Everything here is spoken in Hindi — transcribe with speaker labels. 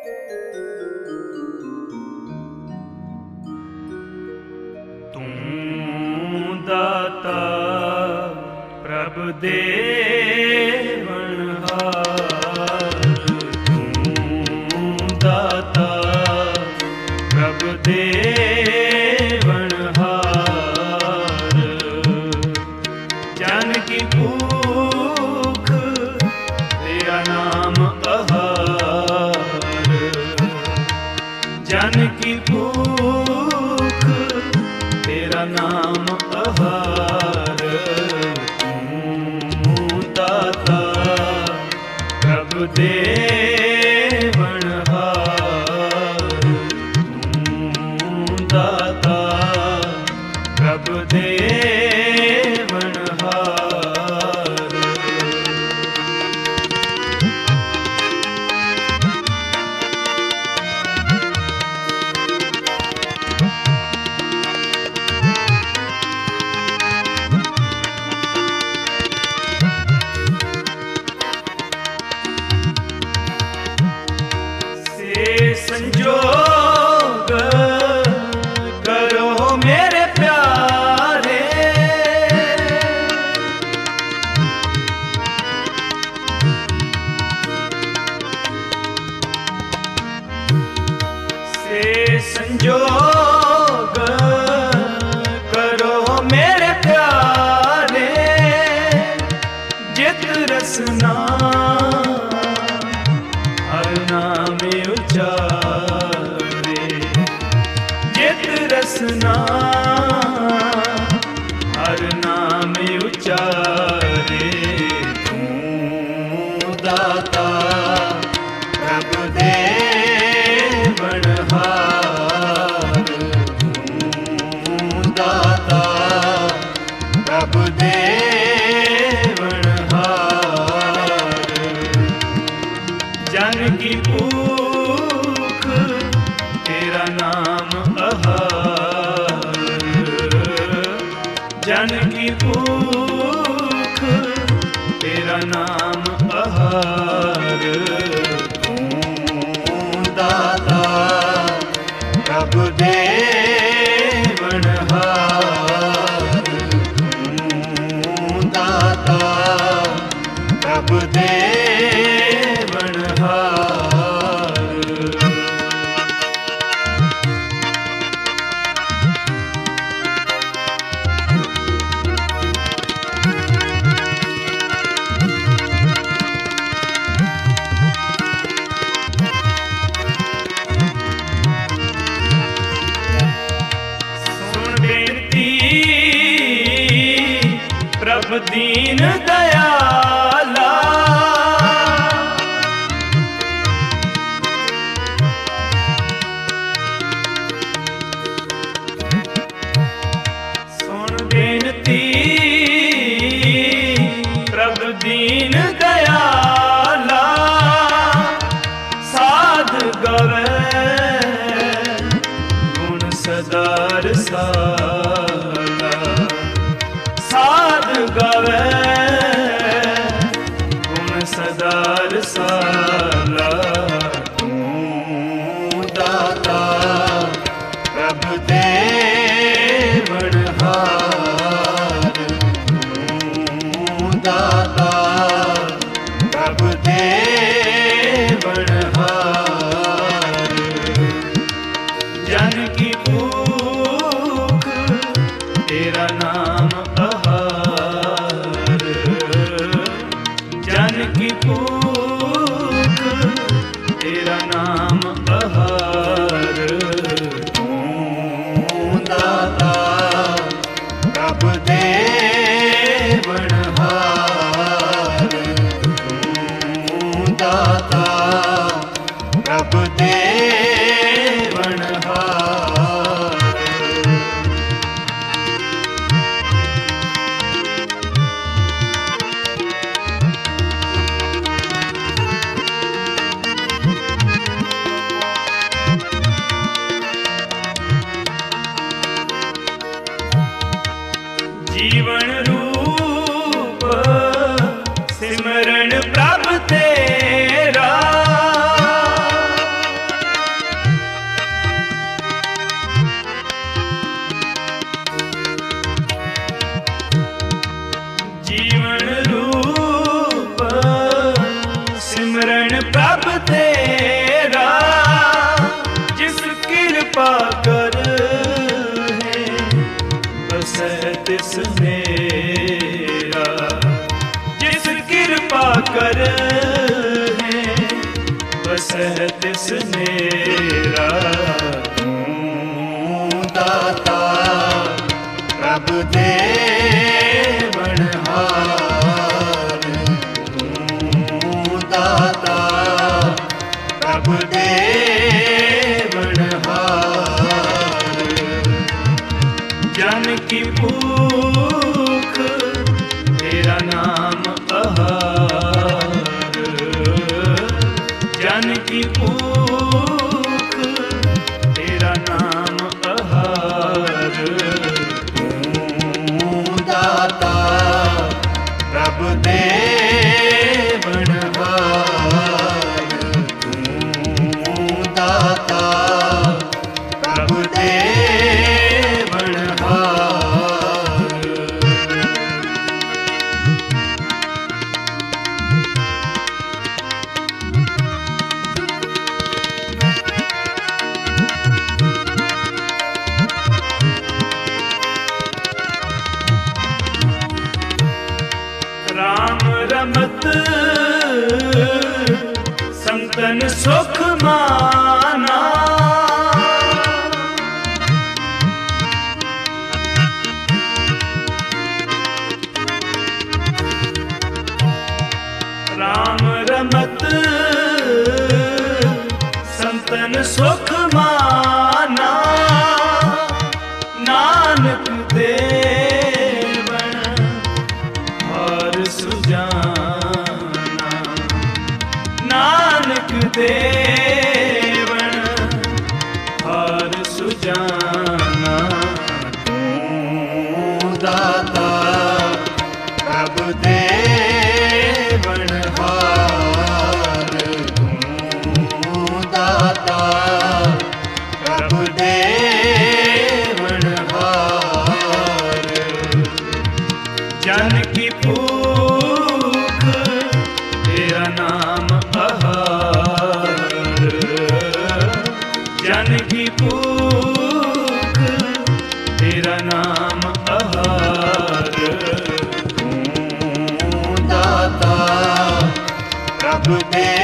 Speaker 1: दाता प्रभ देवनहार, तू दाता प्रभ देवनहार। जन की भूख तेरा नाम आहार, जन की भूख तेरा नाम आहार। तू दाता प्रभ देवनहार, तू दाता प्रभ देवनहार। संजोग करो मेरे प्यारे, से संजोग करो मेरे प्यारे। जित रसना हर नाम उचारे, जित रसना हर नाम उचारे। तू दाता प्रभ देवनहार, तू दाता प्रभ देवनहार। जन की भूख तेरा नाम आहार, जन की भूख तेरा नाम आहार। तू दाता प्रभ देवनहार, तू दाता प्रभ देवनहार। सुन बेनती प्रभ दीन दयाला, प्रभ दीन दयाला। साध गवे गुण सदार साला, साध गवे सिमरन प्रभ तेरा, जिस कृपा कर है बसै तिस मेरा, जिस कृपा कर है बसै तिस मेरा। तू दाता प्रभु देवनहार, तू दाता प्रभु देवनहार। जन की भूख तेरा नाम आहार, जन की भूख तेरा नाम आहार। तू दाता प्रभु देवनहार, तू दाता प्रभु देवनहार। राम रमत संतन सुख माना, राम रमत संतन सुख माना। नानक देवन हार सुजाना, नानक देवन हार सुजाना। तू दाता प्रभु देवनहार, तू दाता प्रभु देवनहार। जन की भूख तेरा नाम आहार, जन की भूख तेरा नाम आहार। तू दाता प्रभु देव